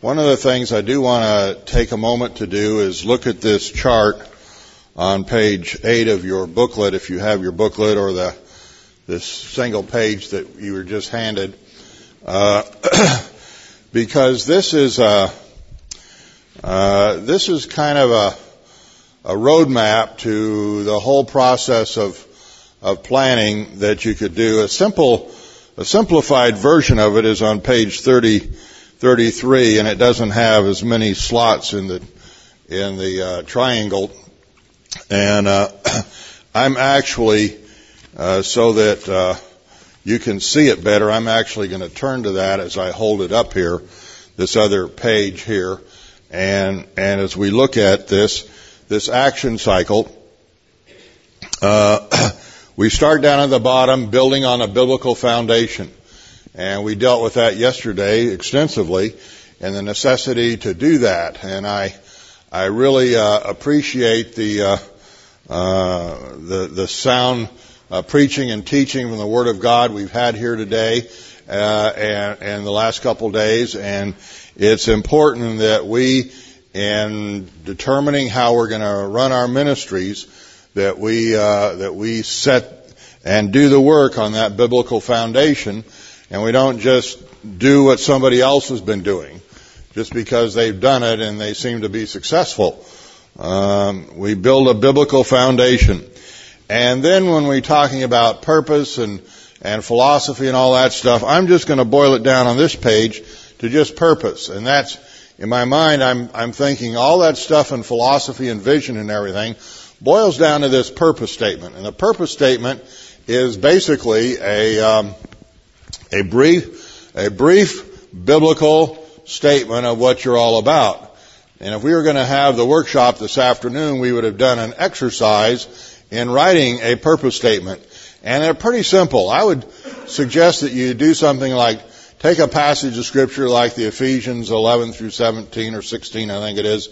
One of the things I do want to take a moment to do is look at this chart on page 8 of your booklet, if you have your booklet, or this single page that you were just handed, because this is kind of a roadmap to the whole process of planning that you could do. A simplified version of it is on page 33, and it doesn't have as many slots in the triangle. And I'm actually, so that you can see it better, I'm actually going to turn to that as I hold it up here, this other page here. And as we look at this action cycle, we start down at the bottom, building on a biblical foundation. And we dealt with that yesterday extensively, and the necessity to do that. And I really appreciate the sound preaching and teaching from the Word of God we've had here today and the last couple of days. And it's important that we, in determining how we're going to run our ministries, that we set and do the work on that biblical foundation. And we don't just do what somebody else has been doing just because they've done it and they seem to be successful. We build a biblical foundation. And then when we're talking about purpose and philosophy and all that stuff, I'm just going to boil it down on this page to just purpose. And that's, in my mind, I'm thinking all that stuff in philosophy and vision and everything boils down to this purpose statement. And the purpose statement is basically a brief biblical statement of what you're all about. And if we were going to have the workshop this afternoon, we would have done an exercise in writing a purpose statement. And they're pretty simple. I would suggest that you do something like take a passage of scripture like the Ephesians 11 through 17 or 16, I think it is,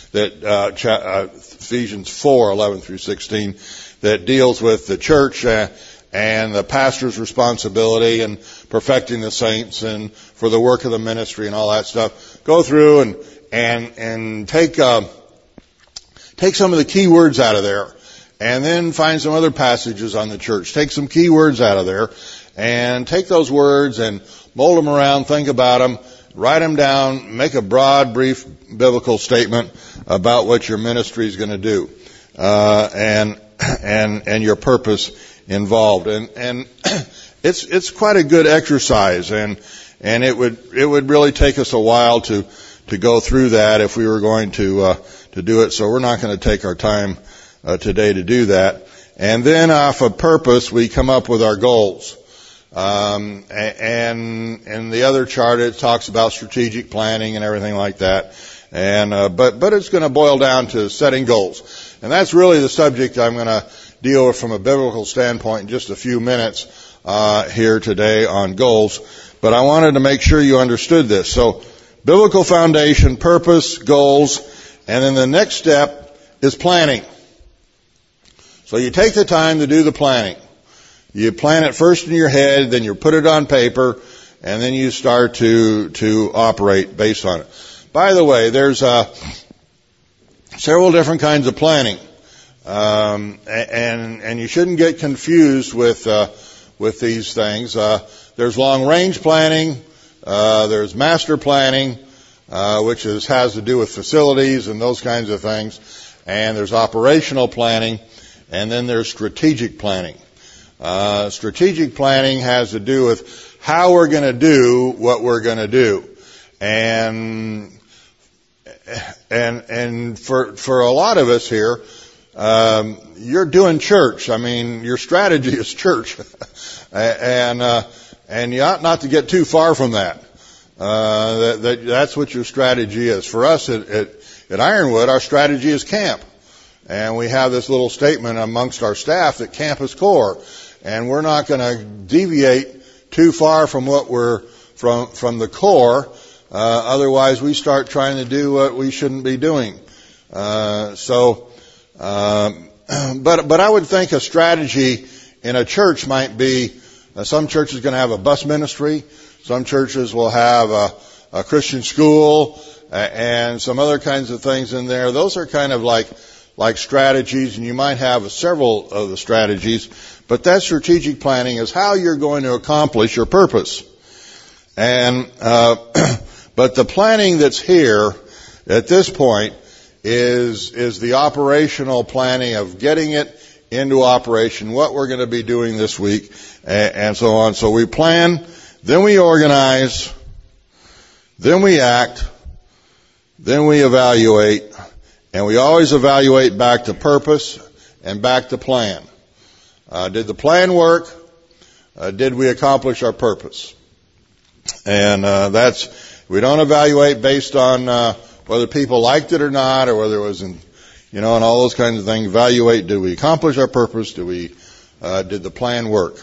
that Ephesians 4, 11 through 16, that deals with the church and the pastor's responsibility and perfecting the saints and for the work of the ministry and all that stuff. Go through and take some of the key words out of there, and then find some other passages on the church. Take some key words out of there and take those words and mold them around, think about them, write them down, make a broad, brief biblical statement about what your ministry is going to do, and your purpose involved. And it's quite a good exercise, and it would really take us a while to go through that if we were going to do it. So we're not going to take our time today to do that. And then off of purpose, we come up with our goals. And in the other chart, it talks about strategic planning and everything like that. And but it's going to boil down to setting goals, and that's really the subject I'm going to deal with from a biblical standpoint in just a few minutes here today on goals. But I wanted to make sure you understood this. So, biblical foundation, purpose, goals, and then the next step is planning. So you take the time to do the planning. You plan it first in your head, then you put it on paper, and then you start to operate based on it. By the way, there's several different kinds of planning, and you shouldn't get confused with these things. There's long range planning. There's master planning, which has to do with facilities and those kinds of things. And there's operational planning, and then there's strategic planning. Strategic planning has to do with how we're going to do what we're going to do. And for a lot of us here, you're doing church. I mean, your strategy is church. And you ought not to get too far from that. That's what your strategy is. For us at Ironwood, our strategy is camp. And we have this little statement amongst our staff that camp is core. And we're not going to deviate too far from what we're from the core. Otherwise we start trying to do what we shouldn't be doing. But I would think a strategy in a church might be, some churches are going to have a bus ministry. Some churches will have a Christian school, and some other kinds of things in there. Those are kind of like strategies, and you might have several of the strategies, but that strategic planning is how you're going to accomplish your purpose. And but the planning that's here at this point is the operational planning of getting it into operation, what we're going to be doing this week, and so on. So we plan, then we organize, then we act, then we evaluate, and we always evaluate back to purpose and back to plan. Did the plan work? Did we accomplish our purpose? And we don't evaluate based on whether people liked it or not, or whether it was and all those kinds of things. Evaluate, did we accomplish our purpose? Did the plan work?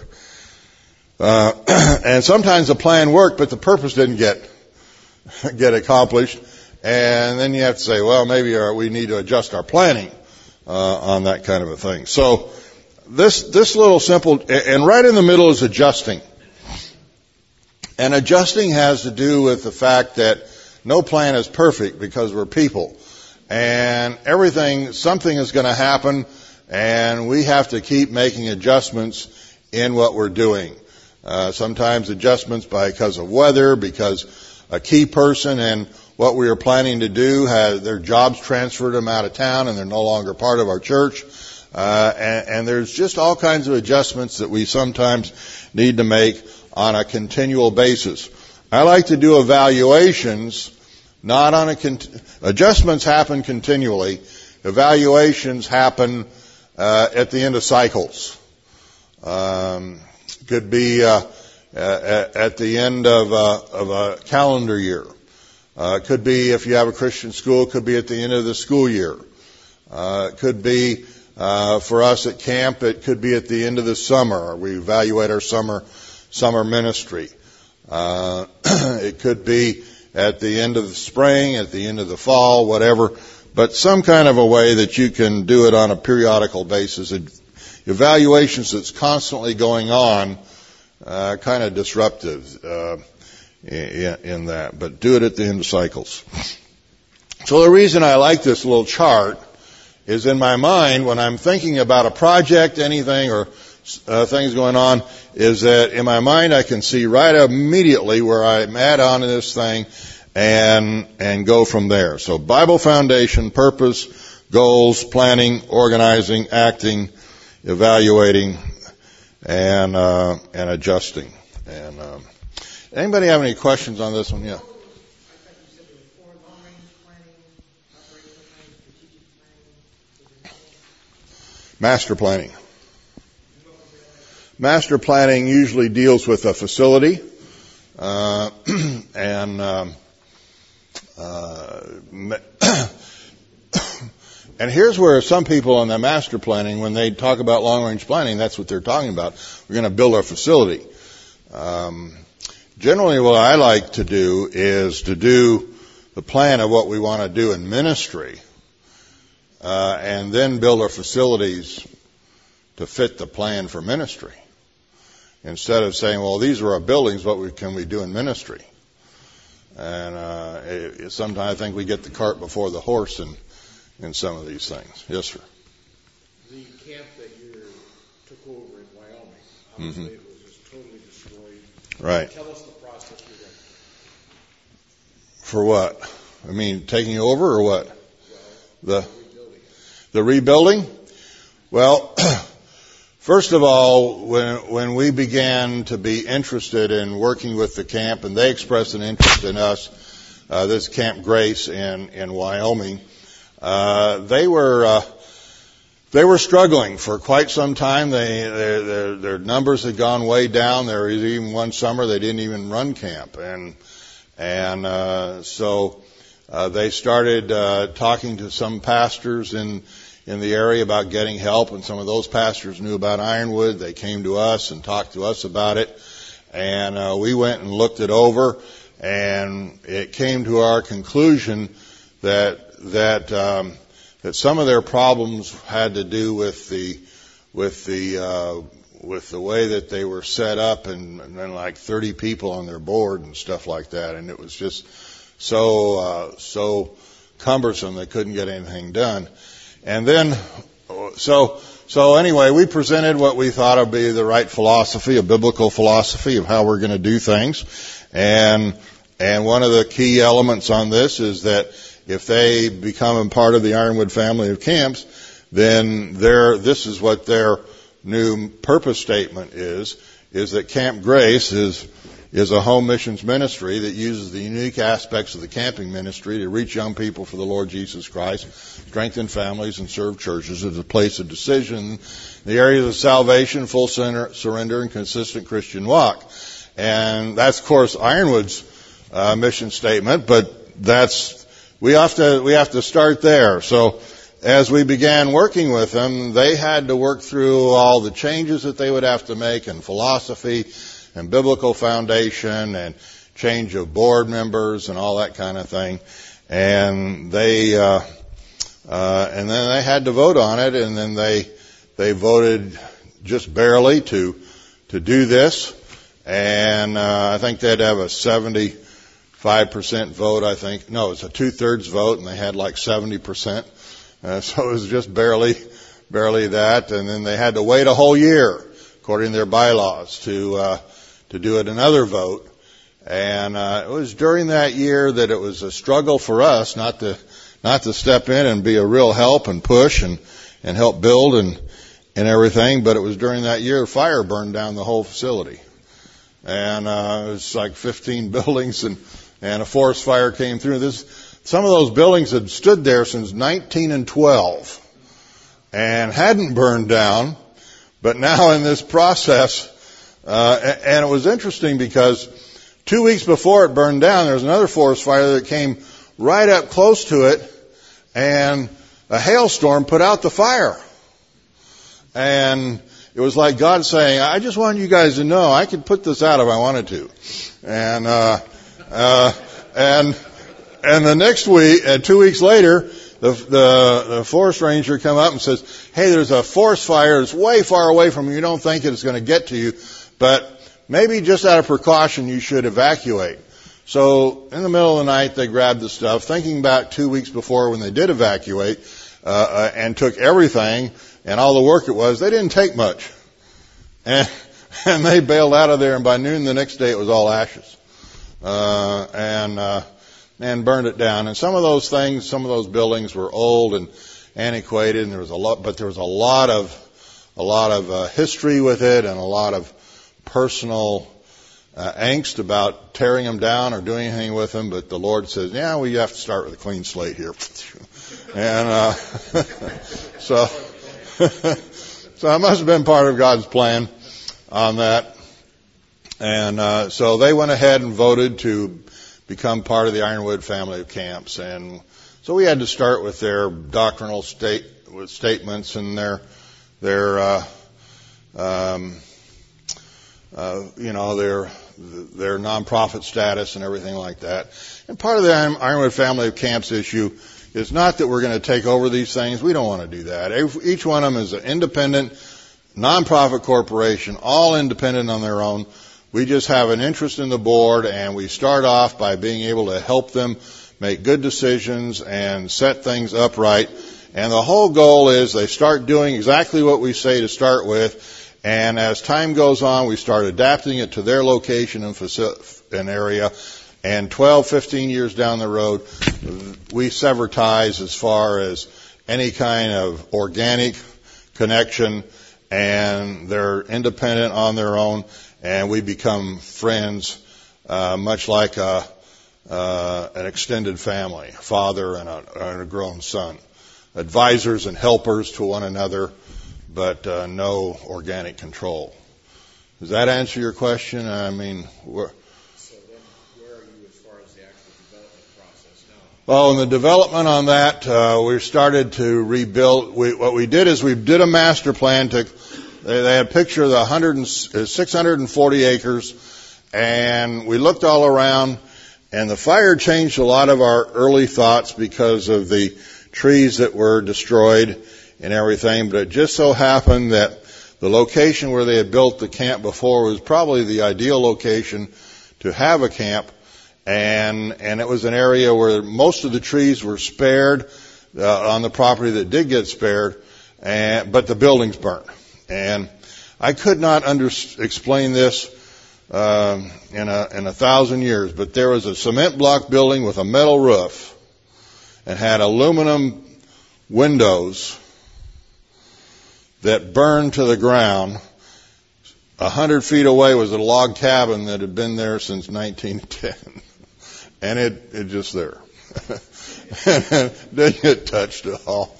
And sometimes the plan worked, but the purpose didn't get accomplished. And then you have to say, well, maybe we need to adjust our planning on that kind of a thing. So this little simple, and right in the middle is adjusting. And adjusting has to do with the fact that no plan is perfect because we're people. And something is going to happen, and we have to keep making adjustments in what we're doing. Sometimes adjustments because of weather, because a key person and what we are planning to do their jobs transferred them out of town and they're no longer part of our church. And there's just all kinds of adjustments that we sometimes need to make on a continual basis. I like to do evaluations, not on adjustments happen continually. Evaluations happen at the end of cycles. Could be at the end of a calendar year. Could be, if you have a Christian school, could be at the end of the school year. Could be for us at camp, it could be at the end of the summer. We evaluate our summer ministry. It could be at the end of the spring, at the end of the fall, whatever. But some kind of a way that you can do it on a periodical basis. Evaluations that's constantly going on, kind of disruptive in that. But do it at the end of cycles. So the reason I like this little chart is in my mind, when I'm thinking about a project, anything, or things going on, is that in my mind I can see right immediately where I'm at on this thing and go from there. So Bible foundation, purpose, goals, planning, organizing, acting, evaluating, and adjusting. And anybody have any questions on this one? Yeah. Master planning. Master planning usually deals with a facility, and here's where some people in the master planning, when they talk about long-range planning, that's what they're talking about. We're going to build our facility. Generally, what I like to do is to do the plan of what we want to do in ministry, and then build our facilities to fit the plan for ministry. Instead of saying, well, these are our buildings, what can we do in ministry? And sometimes I think we get the cart before the horse in some of these things. Yes, sir. The camp that you took over in Wyoming, obviously it was just totally destroyed. Right. Tell us the process you went through. For what? I mean, taking over or what? Well, the rebuilding? Well, first of all, when we began to be interested in working with the camp, and they expressed an interest in us, this Camp Grace in Wyoming, they were struggling for quite some time. Their numbers had gone way down. There was even one summer they didn't even run camp, and so they started talking to some pastors in the area about getting help, and some of those pastors knew about Ironwood. They came to us and talked to us about it, and we went and looked it over, and it came to our conclusion that some of their problems had to do with the with the way that they were set up, and then like 30 people on their board and stuff like that, and it was just so cumbersome they couldn't get anything done. And then so anyway, we presented what we thought would be the right philosophy, a biblical philosophy of how we're going to do things. And one of the key elements on this is that if they become a part of the Ironwood family of camps, then this is what their new purpose statement is that Camp Grace is a home missions ministry that uses the unique aspects of the camping ministry to reach young people for the Lord Jesus Christ, strengthen families, and serve churches as a place of decision in the areas of salvation, full surrender, and consistent Christian walk. And that's, of course, Ironwood's mission statement, but we have to start there. So as we began working with them, they had to work through all the changes that they would have to make in philosophy and biblical foundation and change of board members and all that kind of thing. And then they had to vote on it, and then they voted just barely to do this. And I think they'd have a 75% vote, I think. No, it's a 2/3 vote, and they had like 70%. So it was just barely that. And then they had to wait a whole year, according to their bylaws, to do it another vote. And it was during that year that it was a struggle for us not to step in and be a real help and push and help build and everything. But it was during that year fire burned down the whole facility. And it was like 15 buildings, and a forest fire came through. Some of those buildings had stood there since 1912 and hadn't burned down, but now in this process, and it was interesting because 2 weeks before it burned down, there was another forest fire that came right up close to it, and a hailstorm put out the fire. And it was like God saying, I just want you guys to know I could put this out if I wanted to. And the next week, 2 weeks later, the forest ranger come up and says, hey, there's a forest fire that's way far away from you. You don't think it's going to get to you, but maybe just out of precaution you should evacuate. So in the middle of the night, they grabbed the stuff, thinking back 2 weeks before when they did evacuate, and took everything and all the work it was. They didn't take much. And they bailed out of there, and by noon the next day it was all ashes. And burned it down. And some of those buildings were old and antiquated, and there was a lot of history with it, and a lot of personal angst about tearing them down or doing anything with them. But the Lord says, yeah, well, you have to start with a clean slate here. And so it must have been part of God's plan on that. And so they went ahead and voted to become part of the Ironwood family of camps. And so we had to start with their doctrinal statements and their nonprofit status and everything like that. And part of the Ironwood family of camps issue is not that we're going to take over these things. We don't want to do that. Each one of them is an independent nonprofit corporation, all independent on their own. We just have an interest in the board, and we start off by being able to help them make good decisions and set things up right. And the whole goal is they start doing exactly what we say to start with, and as time goes on, we start adapting it to their location and area. And 12, 15 years down the road, we sever ties as far as any kind of organic connection, and they're independent on their own. And we become friends, much like an extended family, a father and a grown son, advisors and helpers to one another, but no organic control. Does that answer your question? I mean, So then, where are you as far as the actual development process now? Well, in the development on that, we started to rebuild. What we did is we did a master plan to. They had a picture of the 640 acres, and we looked all around, and the fire changed a lot of our early thoughts because of the trees that were destroyed and everything. But it just so happened that the location where they had built the camp before was probably the ideal location to have a camp. And it was an area where most of the trees were spared on the property that did get spared, but the buildings burnt. And I could not explain this in 1,000 years, but there was a cement block building with a metal roof and had aluminum windows that burned to the ground. 100 feet away was a log cabin that had been there since 1910. And it just there. Didn't get touched at all.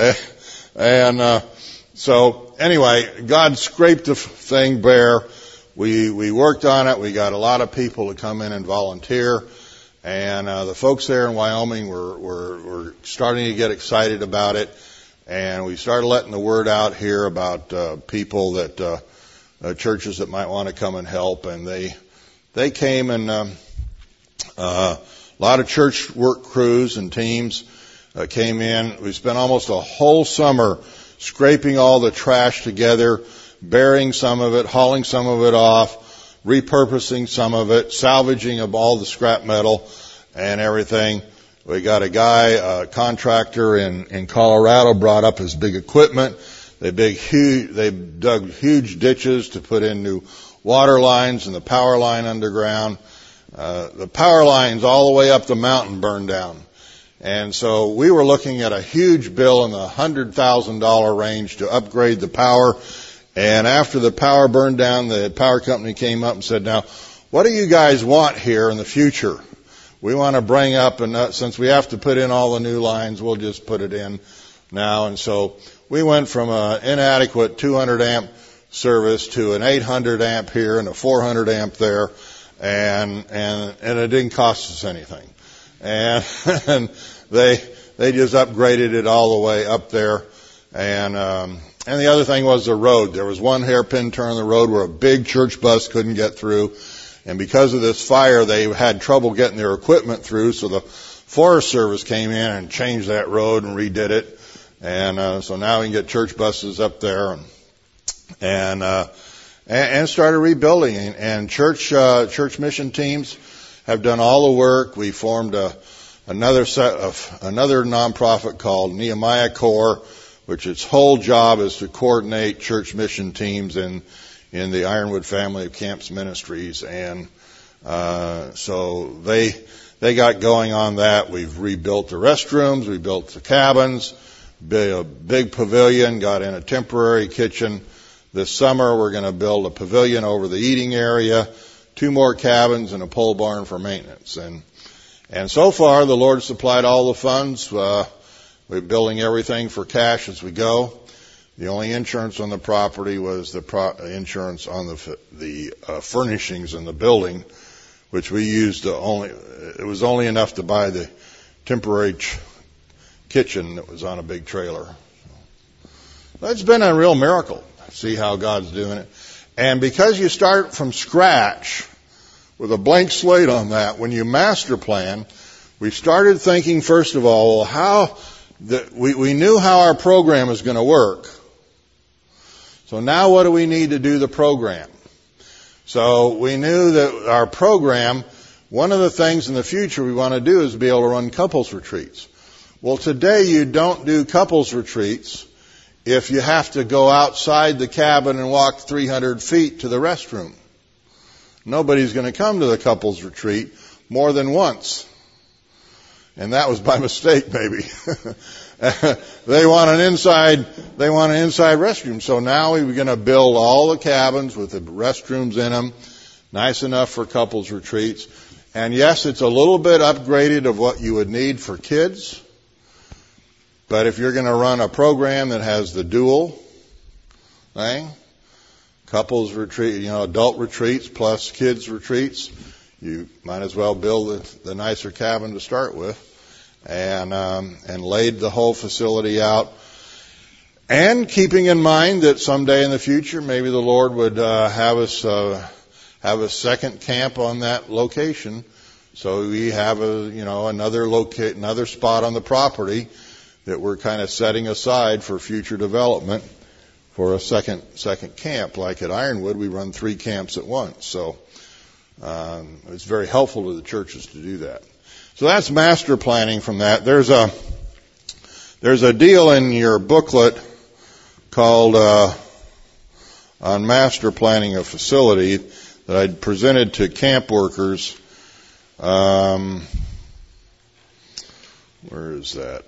So anyway, God scraped the thing bare. We worked on it. We got a lot of people to come in and volunteer. And the folks there in Wyoming were starting to get excited about it. And we started letting the word out here about people that churches that might want to come and help. And they came, and a lot of church work crews and teams came in. We spent almost a whole summer scraping all the trash together, burying some of it, hauling some of it off, repurposing some of it, salvaging of all the scrap metal and everything. We got a guy, a contractor in Colorado, brought up his big equipment. They dug huge ditches to put in new water lines, and the power line underground. The power lines all the way up the mountain burned down. And so we were looking at a huge bill in the $100,000 range to upgrade the power. And after the power burned down, the power company came up and said, now, what do you guys want here in the future? We want to bring up, and since we have to put in all the new lines, we'll just put it in now. And so we went from an inadequate 200 amp service to an 800 amp here and a 400 amp there. And it didn't cost us anything. And they just upgraded it all the way up there. And the other thing was the road. There was one hairpin turn in the road where a big church bus couldn't get through. And because of this fire, they had trouble getting their equipment through. So the Forest Service came in and changed that road and redid it. And so now we can get church buses up there and started rebuilding. And church mission teams have done all the work. We formed another nonprofit called Nehemiah Corps, which its whole job is to coordinate church mission teams in the Ironwood Family of Camps Ministries. And so they got going on that. We've rebuilt the restrooms, we built the cabins, a big pavilion, got in a temporary kitchen. This summer we're going to build a pavilion over the eating area, 2 more cabins, and a pole barn for maintenance. And so far the Lord supplied all the funds. We're building everything for cash as we go. The only insurance on the property was the insurance on the furnishings in the building, which we used it was only enough to buy the temporary kitchen that was on a big trailer. That's been a real miracle. See how God's doing it. And because you start from scratch with a blank slate on that, when you master plan, we started thinking, first of all, we knew how our program is going to work. So now what do we need to do the program? So we knew that our program, one of the things in the future we want to do is be able to run couples retreats. Well, today you don't do couples retreats if you have to go outside the cabin and walk 300 feet to the restroom. Nobody's going to come to the couples retreat more than once. And that was by mistake, maybe. They want an inside restroom. So now we're going to build all the cabins with the restrooms in them, nice enough for couples retreats. And yes, it's a little bit upgraded of what you would need for kids. But if you're going to run a program that has the dual thing, couples retreat, adult retreats plus kids retreats, you might as well build the nicer cabin to start with, and laid the whole facility out. And keeping in mind that someday in the future, maybe the Lord would have us have a second camp on that location, so we have another spot on the property that we're kind of setting aside for future development. for a second camp. Like at Ironwood, we run 3 camps at once. So it's very helpful to the churches to do that. So that's master planning from that. There's a deal in your booklet called on master planning a facility that I presented to camp workers. Where is that?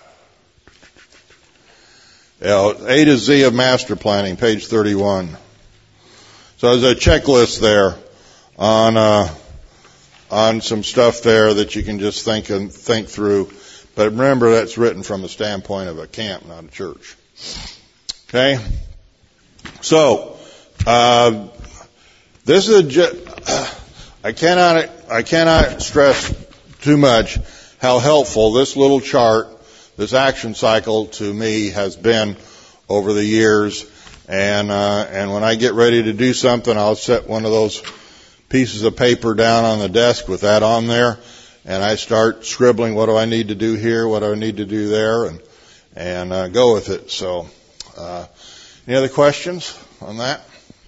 A to Z of master planning, page 31. So there's a checklist there on some stuff there that you can just think through. But remember, that's written from the standpoint of a camp, not a church. Okay? So, this is I cannot stress too much how helpful this little chart, this action cycle to me has been over the years. And when I get ready to do something, I'll set one of those pieces of paper down on the desk with that on there, and I start scribbling, what do I need to do here, what do I need to do there, and go with it. So, any other questions on that?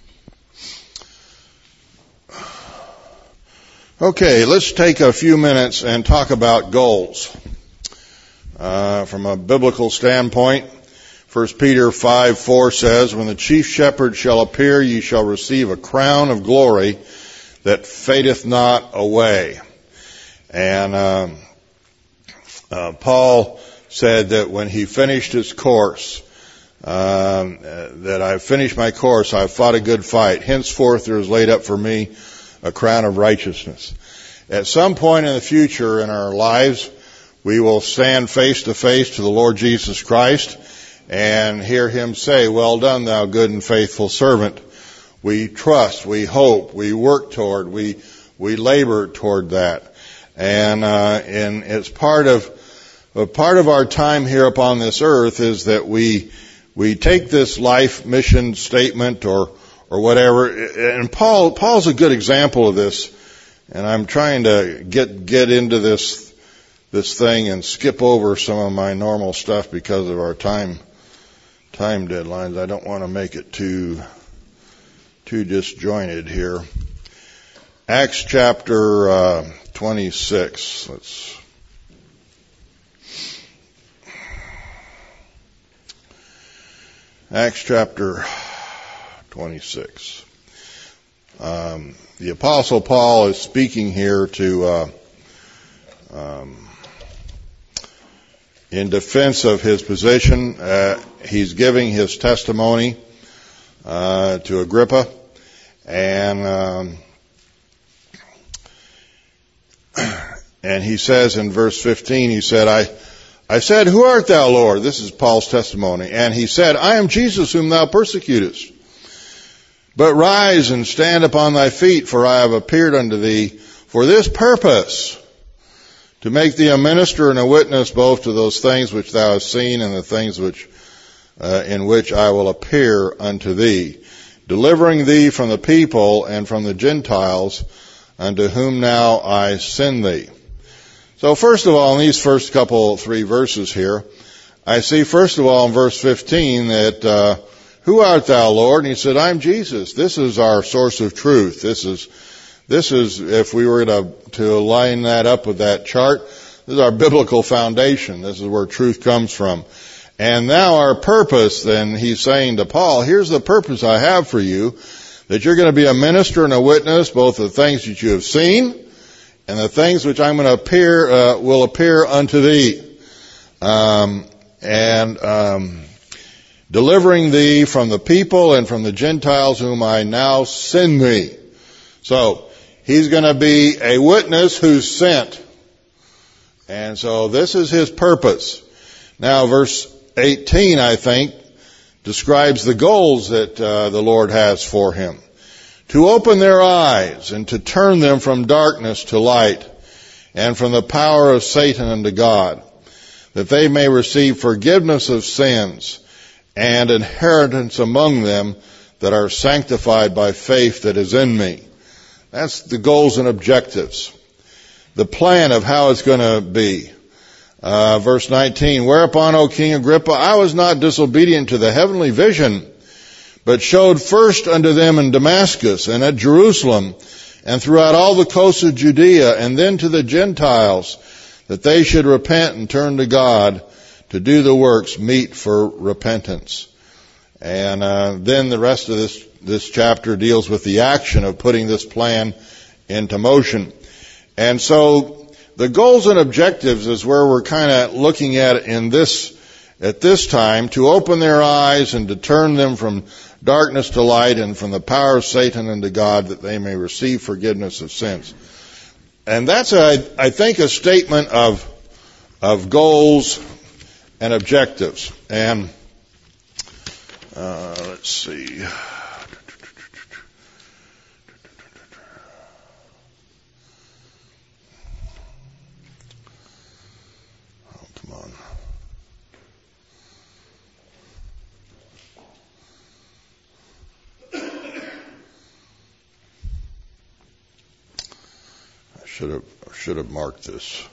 Okay, let's take a few minutes and talk about goals. From a biblical standpoint, 1 Peter 5:4 says, when the chief shepherd shall appear, ye shall receive a crown of glory that fadeth not away. And Paul said that when he finished his course, that I finished my course, I fought a good fight. Henceforth there is laid up for me a crown of righteousness. At some point in the future in our lives, we will stand face to face to the Lord Jesus Christ and hear Him say, well done, thou good and faithful servant. We trust, we hope, we work toward, we labor toward that. And it's part of our time here upon this earth is that we take this life mission statement or whatever. And Paul's a good example of this. And I'm trying to get into this thing and skip over some of my normal stuff because of our time deadlines. I don't want to make it too disjointed here. Acts chapter 26. Acts chapter 26. The Apostle Paul is speaking here to in defense of his position. He's giving his testimony to Agrippa, and he says in verse 15, he said, I said, who art thou, Lord? This is Paul's testimony. And he said, I am Jesus whom thou persecutest. But rise and stand upon thy feet, for I have appeared unto thee for this purpose, to make thee a minister and a witness both to those things which thou hast seen and the things which in which I will appear unto thee, delivering thee from the people and from the Gentiles, unto whom now I send thee. So first of all, in these first three verses here, I see first of all in verse 15 that who art thou, Lord? And he said, I'm Jesus. This is our source of truth. This is if we were to line that up with that chart, this is our biblical foundation. This is where truth comes from. And now our purpose, then he's saying to Paul, here's the purpose I have for you, that you're going to be a minister and a witness, both the things that you have seen and the things which I'm going to will appear unto thee. Delivering thee from the people and from the Gentiles whom I now send thee. So, he's going to be a witness who's sent. And so this is his purpose. Now verse 18, I think, describes the goals that the Lord has for him. To open their eyes and to turn them from darkness to light and from the power of Satan unto God, that they may receive forgiveness of sins and inheritance among them that are sanctified by faith that is in me. That's the goals and objectives. The plan of how it's going to be. Verse 19, whereupon, O King Agrippa, I was not disobedient to the heavenly vision, but showed first unto them in Damascus and at Jerusalem and throughout all the coasts of Judea, and then to the Gentiles, that they should repent and turn to God to do the works meet for repentance. And then the rest of this chapter deals with the action of putting this plan into motion. And so the goals and objectives is where we're kind of looking at at this time, to open their eyes and to turn them from darkness to light and from the power of Satan into God, that they may receive forgiveness of sins. And that's, I think, a statement of goals and objectives. And let's see. Oh, come on. I should have marked this.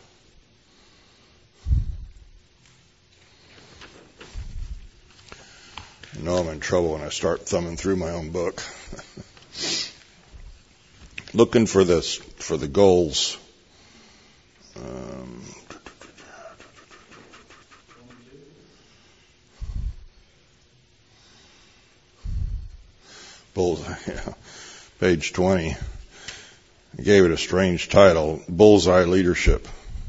You know I'm in trouble when I start thumbing through my own book. Looking for the goals. Bullseye, yeah. Page 20. I gave it a strange title, Bullseye Leadership.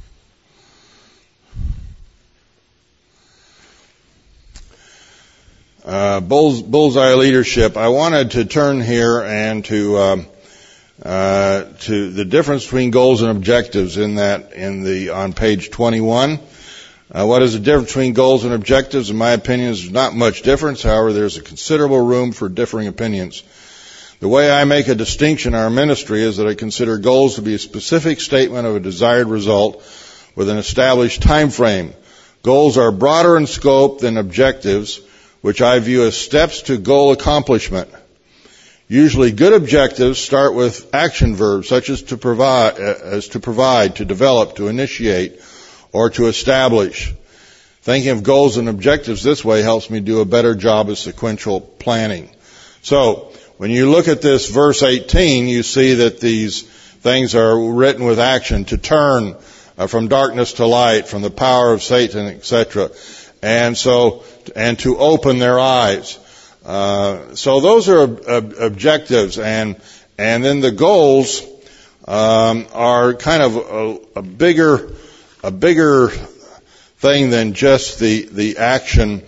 Bullseye Leadership. I wanted to turn here and to the difference between goals and objectives on page 21. What is the difference between goals and objectives? In my opinion, there's not much difference. However, there's a considerable room for differing opinions. The way I make a distinction in our ministry is that I consider goals to be a specific statement of a desired result with an established time frame. Goals are broader in scope than objectives, which I view as steps to goal accomplishment. Usually good objectives start with action verbs such as to provide, to develop, to initiate, or to establish. Thinking of goals and objectives this way helps me do a better job of sequential planning. So, when you look at this verse 18, you see that these things are written with action: to turn from darkness to light, from the power of Satan, etc. And to open their eyes. So those are objectives, and then the goals are kind of a bigger thing than just the action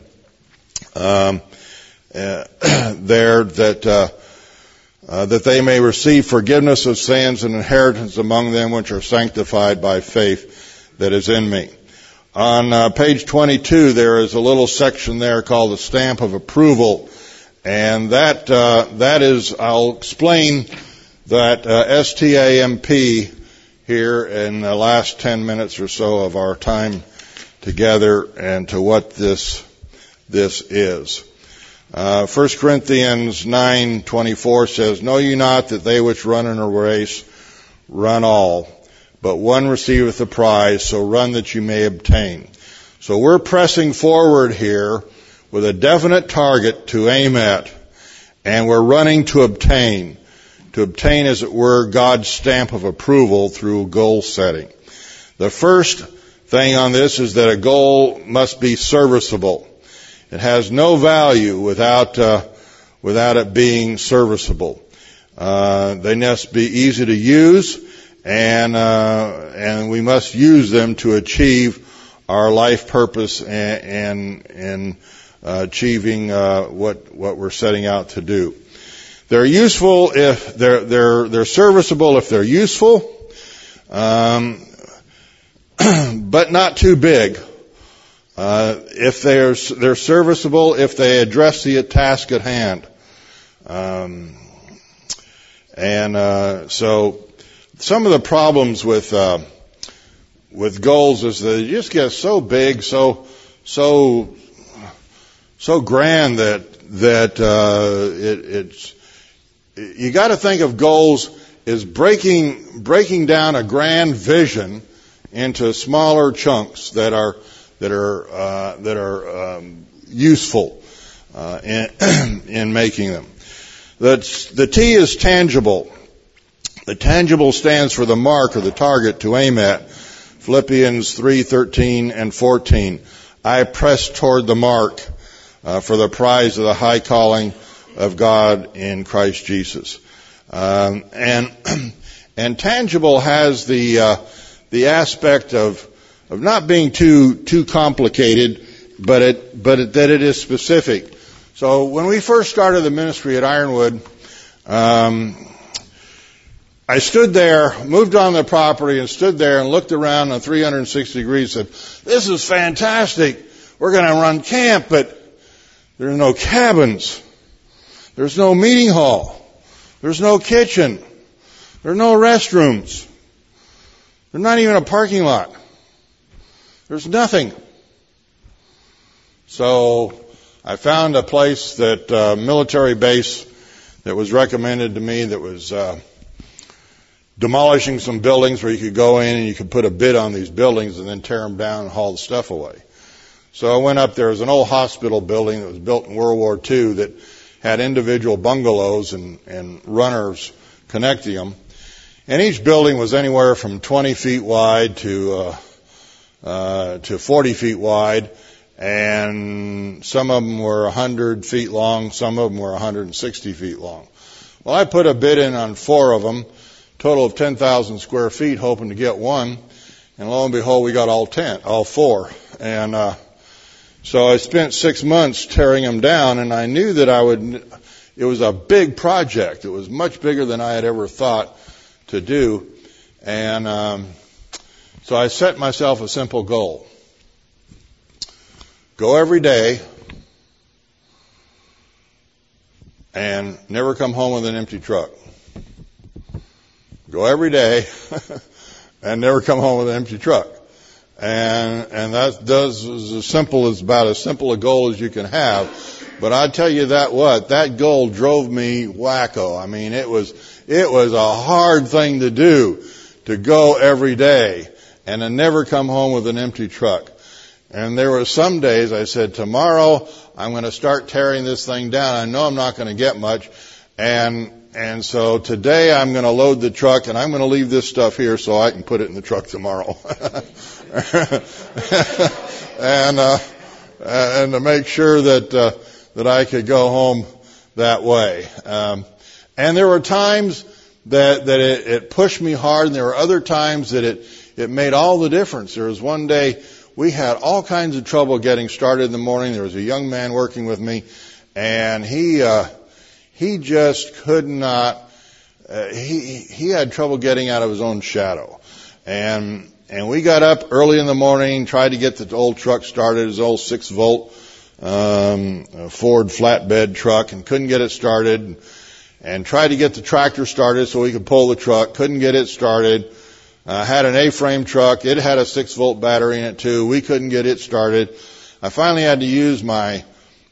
there, that they may receive forgiveness of sins and inheritance among them which are sanctified by faith that is in me. On page 22, there is a little section there called the stamp of approval, and that is, I'll explain that STAMP here in the last 10 minutes or so of our time together, and to what this is. 1 Corinthians 9:24 says, "Know ye not that they which run in a race run all, but one receiveth the prize, so run that you may obtain." So we're pressing forward here with a definite target to aim at, and we're running to obtain. To obtain, as it were, God's stamp of approval through goal setting. The first thing on this is that a goal must be serviceable. It has no value without it being serviceable. They must be easy to use, and we must use them to achieve our life purpose and achieving what we're setting out to do. They're useful if they're serviceable if they're useful, but not too big. If they're serviceable if they address the task at hand. So some of the problems with goals is that they just get so big, so grand that it's, you got to think of goals as breaking down a grand vision into smaller chunks that are useful. in making them. The T is tangible. The tangible stands for the mark or the target to aim at. Philippians 3:13 and 14. I press toward the mark for the prize of the high calling of God in Christ Jesus. And tangible has the aspect of not being too complicated, but that it is specific. So when we first started the ministry at Ironwood, I stood there, moved on the property and stood there and looked around on 360 degrees and said, this is fantastic. We're going to run camp, but there's no cabins. There's no meeting hall. There's no kitchen. There's no restrooms. There's not even a parking lot. There's nothing. So I found a place that military base that was recommended to me that was demolishing some buildings where you could go in and you could put a bid on these buildings and then tear them down and haul the stuff away. So I went up there. It was an old hospital building that was built in World War II that had individual bungalows and runners connecting them. And each building was anywhere from 20 feet wide to 40 feet wide. And some of them were 100 feet long. Some of them were 160 feet long. Well, I put a bid in on 4 of them, total of 10,000 square feet, hoping to get one. And lo and behold, we got all 4. And so I spent 6 months tearing them down, and I knew that it was a big project. It was much bigger than I had ever thought to do. And so I set myself a simple goal. Go every day and never come home with an empty truck. Go every day and never come home with an empty truck. And that is about as simple a goal as you can have. But I tell you that goal drove me wacko. I mean, it was a hard thing to do, to go every day and to never come home with an empty truck. And there were some days I said, tomorrow I'm going to start tearing this thing down. I know I'm not going to get much. And so today I'm going to load the truck and I'm going to leave this stuff here so I can put it in the truck tomorrow. and to make sure that I could go home that way. And there were times that it pushed me hard, and there were other times that it made all the difference. There was one day we had all kinds of trouble getting started in the morning. There was a young man working with me, and he just could not. He had trouble getting out of his own shadow, and we got up early in the morning, tried to get the old truck started, his old 6-volt Ford flatbed truck, and couldn't get it started. And tried to get the tractor started so we could pull the truck. Couldn't get it started. Had an A-frame truck. It had a 6-volt battery in it too. We couldn't get it started. I finally had to use my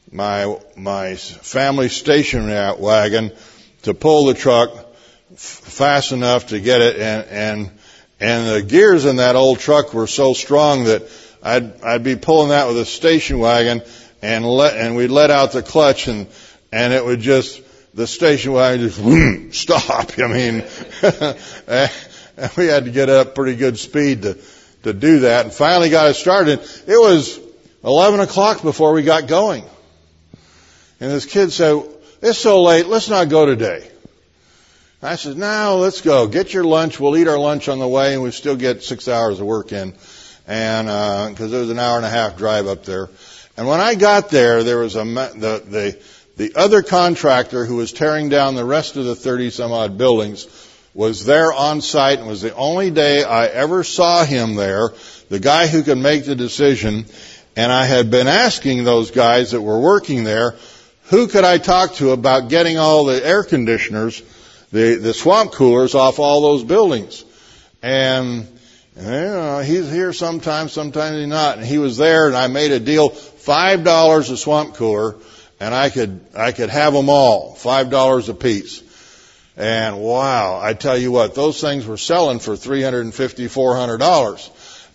family station wagon to pull the truck fast enough to get it. And the gears in that old truck were so strong that I'd be pulling that with a station wagon and we'd let out the clutch and it would just, the station wagon just stop. I mean, and we had to get up pretty good speed to do that. And finally got it started. It was 11 o'clock before we got going. And this kid said, it's so late, let's not go today. I said, no, let's go. Get your lunch. We'll eat our lunch on the way, and we still get 6 hours of work in. And because it was an hour and a half drive up there. And when I got there, there was the other contractor who was tearing down the rest of the 30 some odd buildings was there on site, and was the only day I ever saw him there, the guy who could make the decision. And I had been asking those guys that were working there, who could I talk to about getting all the air conditioners, the swamp coolers off all those buildings. And he's here sometimes he's not. And he was there, and I made a deal, $5 a swamp cooler, and I could have them all, $5 a piece. And wow, I tell you what, those things were selling for $350, $400.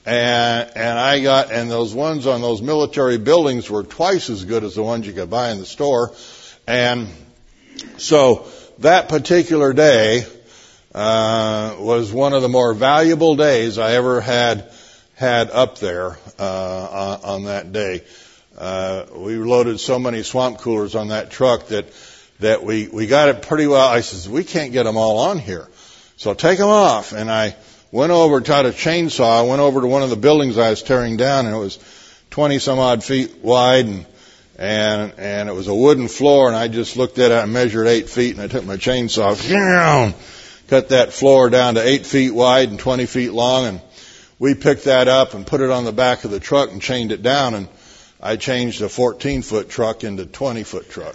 And those ones on those military buildings were twice as good as the ones you could buy in the store. And so that particular day was one of the more valuable days I ever had up there on that day. We loaded so many swamp coolers on that truck that we got it pretty well. I says, we can't get them all on here, so take them off. And I went over, tried a chainsaw. I went over to one of the buildings I was tearing down, and it was 20 some odd feet wide, and it was a wooden floor. And I just looked at it and measured 8 feet, and I took my chainsaw, cut that floor down to 8 feet wide and 20 feet long, and we picked that up and put it on the back of the truck and chained it down. And I changed a 14-foot truck into a 20-foot truck,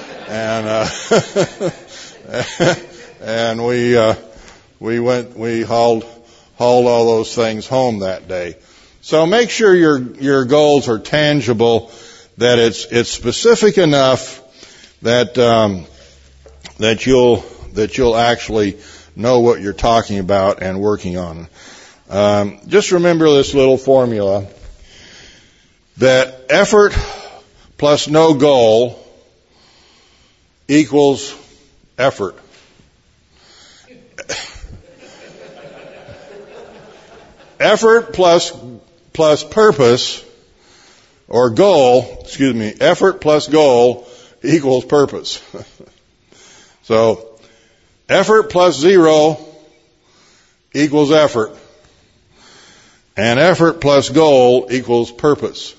and we hauled all those things home that day. So make sure your goals are tangible, that it's specific enough that you'll actually know what you're talking about and working on. Just remember this little formula, that effort plus no goal equals effort. Effort plus purpose, or goal, effort plus goal equals purpose. So, effort plus 0 equals effort. And effort plus goal equals purpose.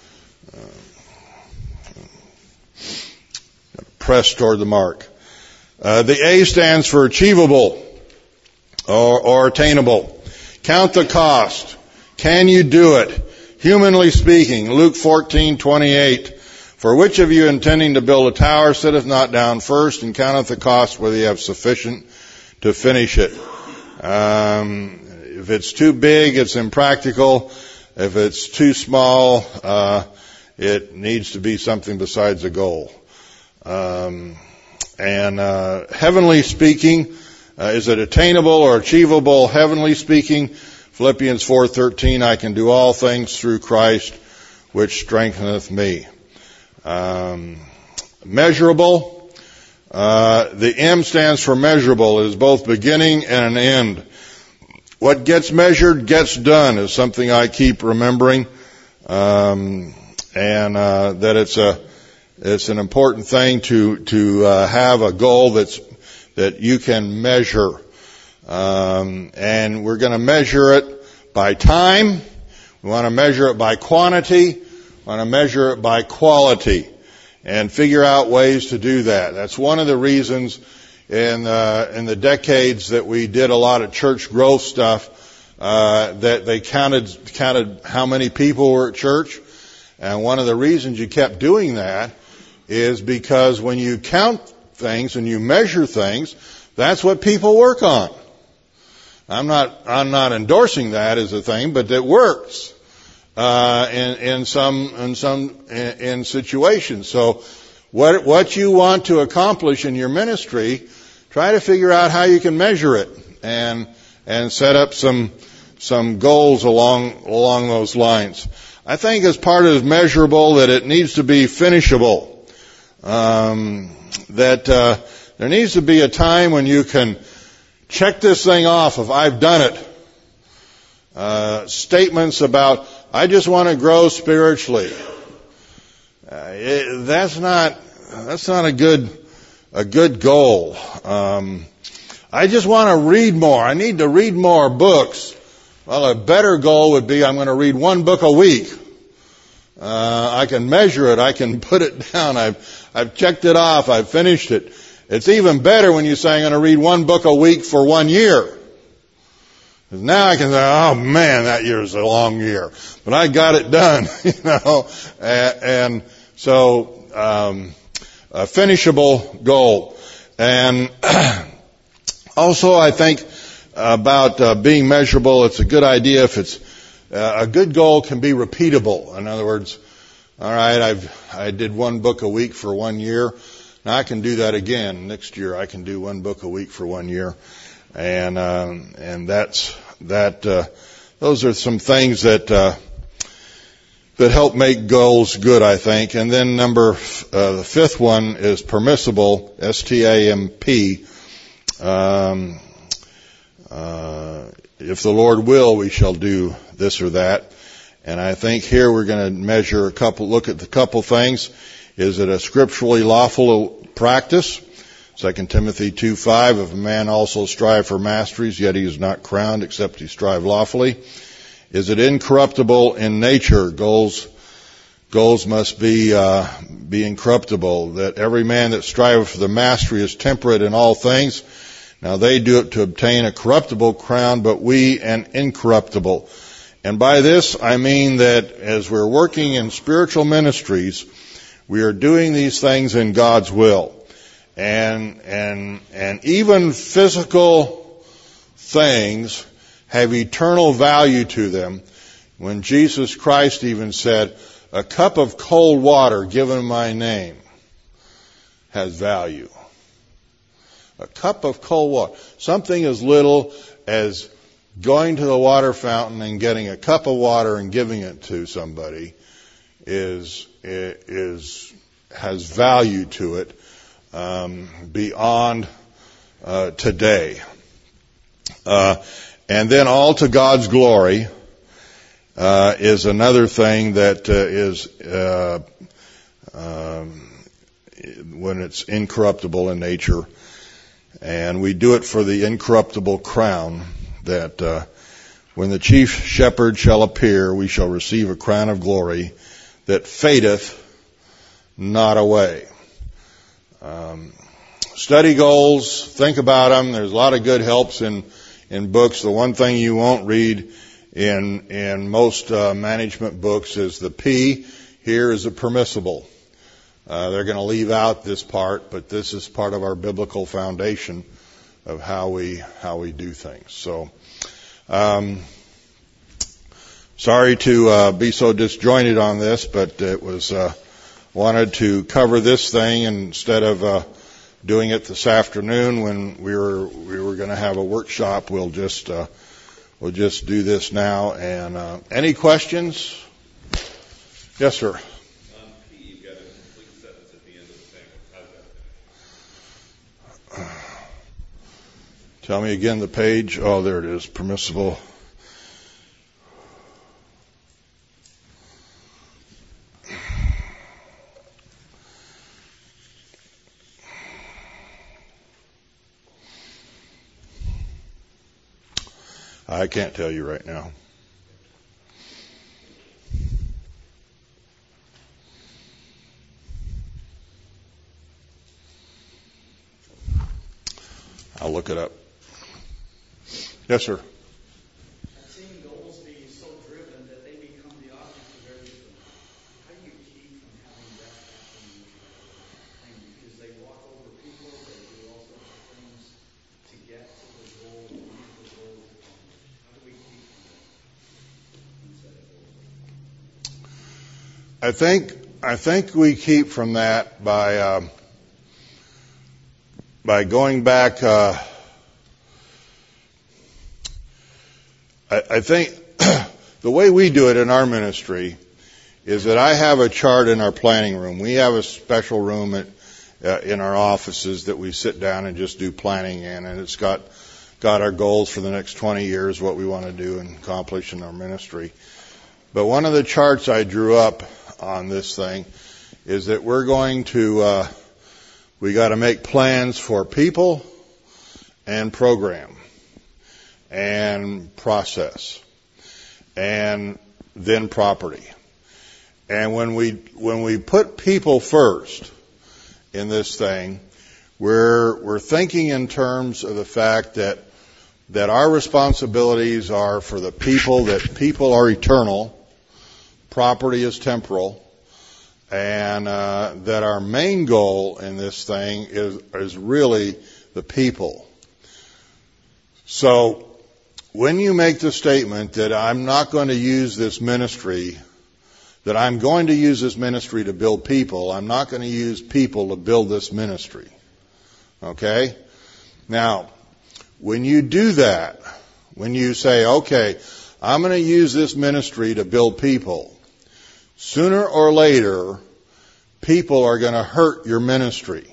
Press toward the mark. The A stands for achievable or attainable. Count the cost. Can you do it? Humanly speaking, Luke 14:28. For which of you intending to build a tower sitteth not down first and counteth the cost whether you have sufficient to finish it? If it's too big, it's impractical. If it's too small, it needs to be something besides a goal. Heavenly speaking, is it attainable or achievable? Heavenly speaking, Philippians 4:13, I can do all things through Christ, which strengtheneth me. Measurable. The M stands for measurable. It is both beginning and an end. What gets measured gets done is something I keep remembering, that it's an important thing to have a goal that you can measure, and we're going to measure it by time. We want to measure it by quantity. We want to measure it by quality, and figure out ways to do that. That's one of the reasons in the decades that we did a lot of church growth stuff, that they counted how many people were at church. And one of the reasons you kept doing that is because when you count things and you measure things, that's what people work on. I'm not endorsing that as a thing, but it works in situations. So what you want to accomplish in your ministry, try to figure out how you can measure it and set up some goals along those lines. I think as part of measurable that it needs to be finishable. There needs to be a time when you can check this thing off of I've done it. Statements about I just want to grow spiritually. That's not a good goal. I just want to read more. I need to read more books. Well, a better goal would be I'm going to read one book a week. I can measure it. I can put it down. I've checked it off. I've finished it. It's even better when you say I'm going to read one book a week for 1 year. Because now I can say, oh man, that year is a long year. But I got it done, and so, a finishable goal. And also I think about being measurable. It's a good idea if it's a good goal can be repeatable. In other words, all right, I did one book a week for 1 year. Now I can do that again. Next year I can do one book a week for 1 year. And those those are some things that help make goals good, I think. And then the fifth one is permissible, S-T-A-M-P. If the Lord will, we shall do this or that. And I think here we're going to look at a couple things. Is it a scripturally lawful practice? 2 Timothy 2:5, if a man also strive for masteries, yet he is not crowned except he strive lawfully. Is it incorruptible in nature? Goals must be incorruptible. That every man that striveth for the mastery is temperate in all things. Now they do it to obtain a corruptible crown, but we an incorruptible. And by this I mean that as we're working in spiritual ministries, we are doing these things in God's will. And even physical things have eternal value to them. When Jesus Christ even said, a cup of cold water given in my name has value. A cup of cold water. Something as little as going to the water fountain and getting a cup of water and giving it to somebody has value to it beyond today. And then all to God's glory is another thing that is when it's incorruptible in nature. And we do it for the incorruptible crown, that when the chief shepherd shall appear, we shall receive a crown of glory that fadeth not away. Study goals, think about them. There's a lot of good helps in books. The one thing you won't read in most management books is the P. Here is a permissible. They're going to leave out this part, but this is part of our biblical foundation of how we do things. So, sorry to be so disjointed on this, but it was wanted to cover this thing instead of doing it this afternoon when we were going to have a workshop. We'll just do this now. And any questions? Yes, sir. You've got a complete sentence at the end of the sentence. How's that? Tell me again the page. Oh, there it is. Permissible. I can't tell you right now. I'll look it up. Yes, sir. I've seen goals be so driven that they become the object of everything. How do you keep from having that happen? Because they walk over people, they do all sorts of things to get to the goal, to meet the goal. How do we keep from that? I think we keep from that by going back. I think the way we do it in our ministry is that I have a chart in our planning room. We have a special room in our offices that we sit down and just do planning in, and it's got our goals for the next 20 years, what we want to do and accomplish in our ministry. But one of the charts I drew up on this thing is that we got to make plans for people and program and process and then property. And when we put people first in this thing, we're thinking in terms of the fact that our responsibilities are for the people, that people are eternal, property is temporal, and that our main goal in this thing is really the people. So when you make the statement that I'm not going to use this ministry, that I'm going to use this ministry to build people, I'm not going to use people to build this ministry. Okay? Now, when you do that, when you say, okay, I'm going to use this ministry to build people. Sooner or later, people are going to hurt your ministry.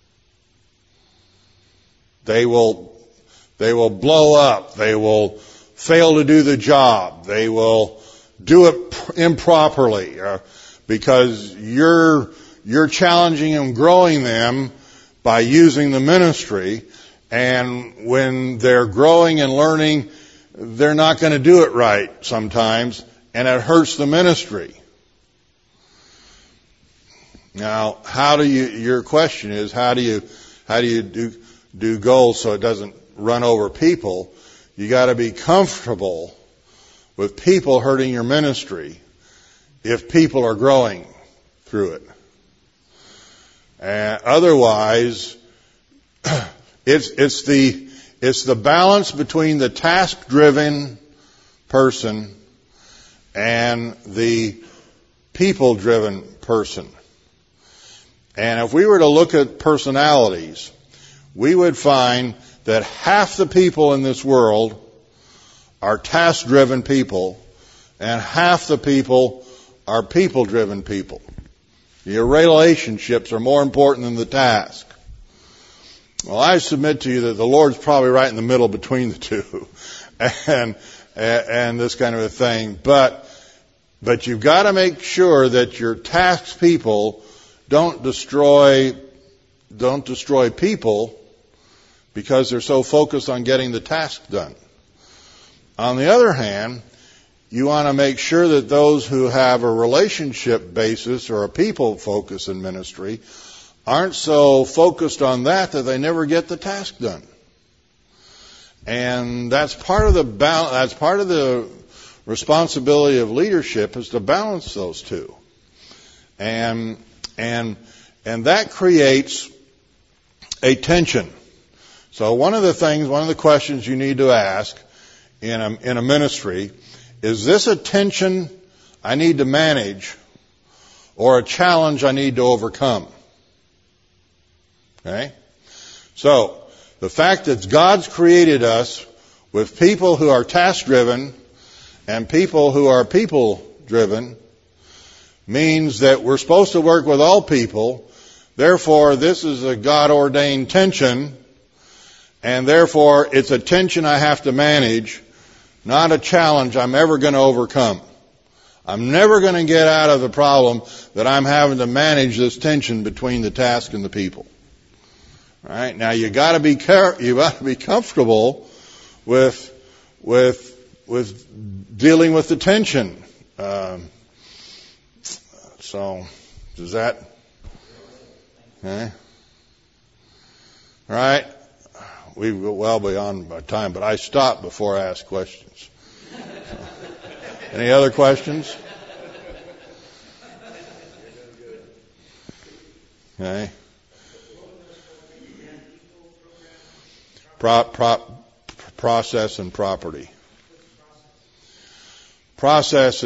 They will blow up. They will fail to do the job. They will do it improperly because you're challenging and growing them by using the ministry. And when they're growing and learning, they're not going to do it right sometimes, and it hurts the ministry. Now, your question is, how do you do goals so it doesn't run over people? You got to be comfortable with people hurting your ministry if people are growing through it. And otherwise, it's the balance between the task-driven person and the people-driven person. And if we were to look at personalities, we would find that half the people in this world are task-driven people, and half the people are people-driven people. Your relationships are more important than the task. Well, I submit to you that the Lord's probably right in the middle between the two, and this kind of a thing. But you've got to make sure that your task people don't destroy people because they're so focused on getting the task done. On the other hand, you want to make sure that those who have a relationship basis or a people focus in ministry aren't so focused on that they never get the task done. And that's part of the responsibility of leadership, is to balance those two. And that creates a tension. So one of the questions you need to ask in a ministry, is this a tension I need to manage or a challenge I need to overcome? Okay? So, the fact that God's created us with people who are task-driven and people who are people-driven means that we're supposed to work with all people. Therefore, this is a God-ordained tension, and therefore it's a tension I have to manage, not a challenge I'm ever going to overcome. I'm never going to get out of the problem that I'm having to manage this tension between the task and the people. All right? Now you got to be comfortable with dealing with the tension. So, does that? Okay. All right. We've got well beyond my time, but I stopped before I asked questions. Any other questions? Okay. Process and property. Process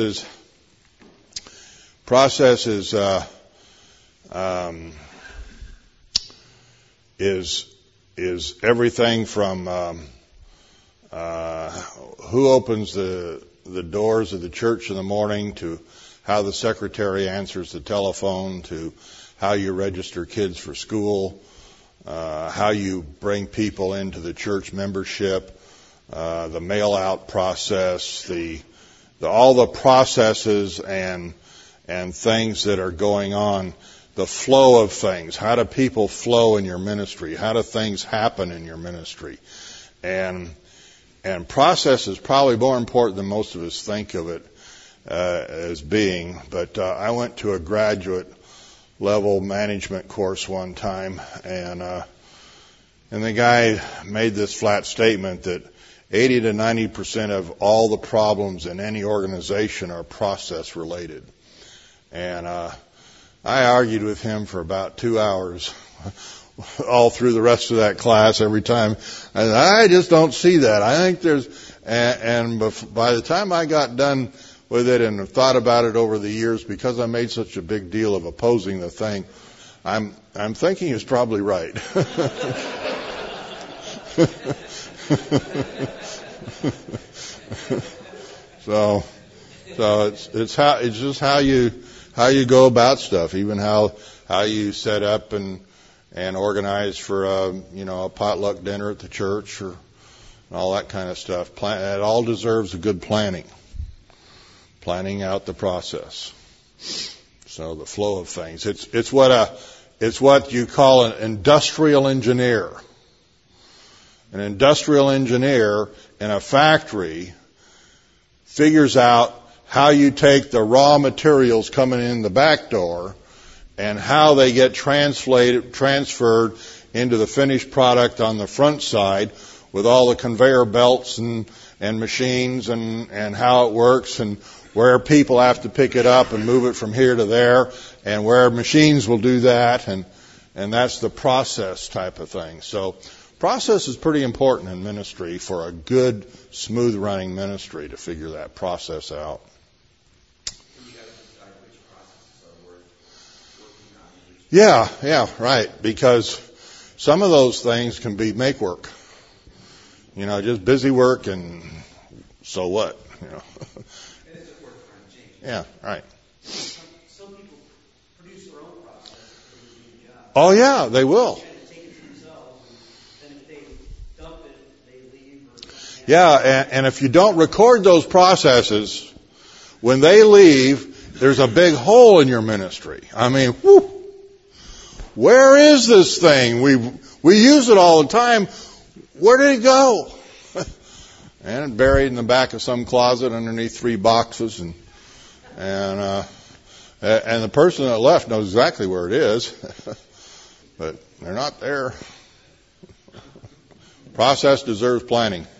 is everything from who opens the doors of the church in the morning, to how the secretary answers the telephone, to how you register kids for school, how you bring people into the church membership, the mail-out process, all the processes and things that are going on, the flow of things. How do people flow in your ministry? How do things happen in your ministry? And process is probably more important than most of us think of it as being. But I went to a graduate level management course one time, and the guy made this flat statement that 80 to 90% of all the problems in any organization are process related. And I argued with him for about 2 hours, all through the rest of that class, every time. I just don't see that. I think and by the time I got done with it and thought about it over the years, because I made such a big deal of opposing the thing, I'm thinking he's probably right. So it's just how you go about stuff, even how you set up and organize for a potluck dinner at the church or all that kind of stuff. It all deserves a good planning out the process. So the flow of things. It's what you call an industrial engineer. An industrial engineer in a factory figures out how you take the raw materials coming in the back door and how they get transferred into the finished product on the front side with all the conveyor belts and machines and how it works and where people have to pick it up and move it from here to there and where machines will do that and that's the process type of thing. So process is pretty important in ministry for a good, smooth running ministry to figure that process out. Yeah, right. Because some of those things can be make work. Just busy work and so what, Yeah, right. Some people produce their own process to do the job. Oh yeah, they will. They take it themselves, and then if they dump it, they leave. Yeah, and if you don't record those processes, when they leave, there's a big hole in your ministry. I mean, whew, where is this thing? We use it all the time. Where did it go? And buried in the back of some closet underneath 3 boxes, and the person that left knows exactly where it is, but they're not there. Process deserves planning.